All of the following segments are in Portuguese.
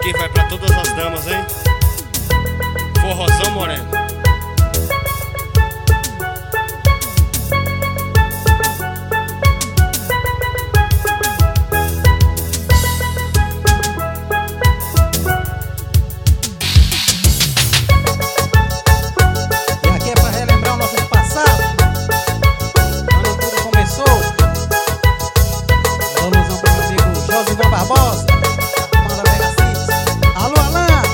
aqui vai pra todas as damas, hein? Forrozão moreno. E aqui é pra relembrar o nosso passado, quando tudo começou. Alusão pro meu amigo Josivan Barbosa, manda Mega Six. Alô, Alan!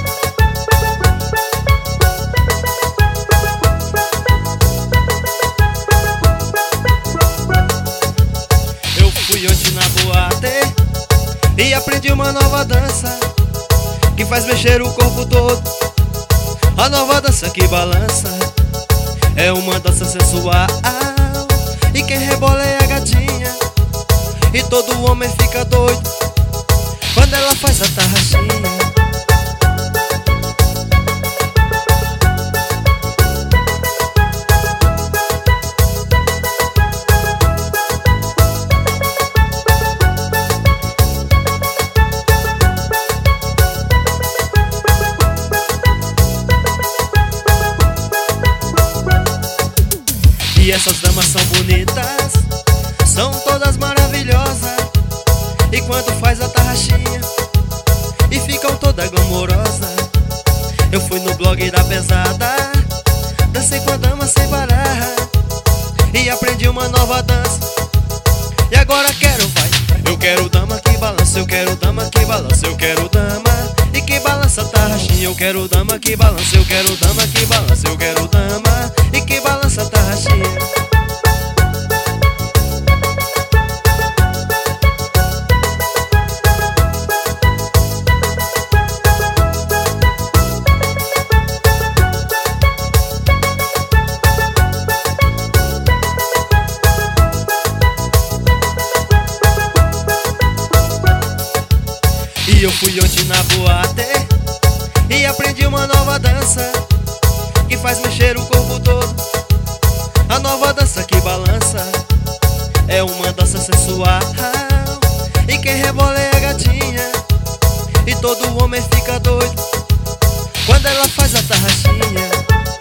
Eu fui ontem na boate e aprendi uma nova dança que faz mexer o corpo todo. A nova dança que balança é uma dança sensual, e quem rebola é a gatinha, e todo homem fica doido quando ela faz a tarraxinha. E essas damas são bonitas, são todas maravilhosas, e quando faz a tarraxinha e ficam toda glamourosa. Eu fui no blog da pesada, dancei com a dama sem parar, e aprendi uma nova dança, e agora quero, vai. Eu quero dama que balança, eu quero dama que balança, eu quero dama e que balança a tarraxinha. Eu quero dama que balança, eu quero dama que balança, eu quero dama e que balança a tarraxinha. E eu fui ontem na boate e aprendi uma nova dança que faz mexer o corpo todo. A nova dança que balança é uma dança sensual, e quem rebola é a gatinha, e todo homem fica doido quando ela faz a tarraxinha.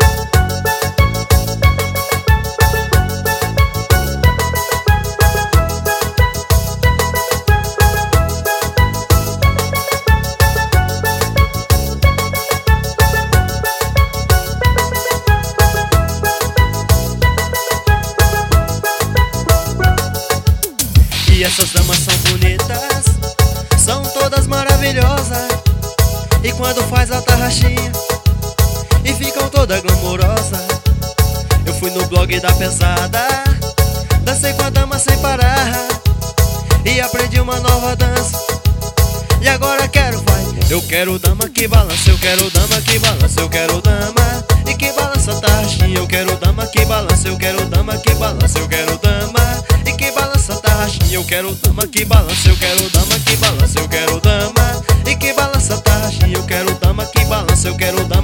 E essas damas são bonitas, são todas maravilhosas, e quando faz a tarraxinha e ficam toda glamourosa. Eu fui no blog da pesada, dancei com a dama sem parar, e aprendi uma nova dança, e agora quero, vai. Eu quero dama que balança, eu quero dama que balança, eu quero dama e que balança a tarraxinha. Eu quero dama que balança, eu quero dama que balança, eu quero dama e que balança a tarraxinha. Eu quero dama que balança, eu quero dama que balança, eu quero dama e que balança a tarraxinha. Eu quero dama que balança, eu quero dama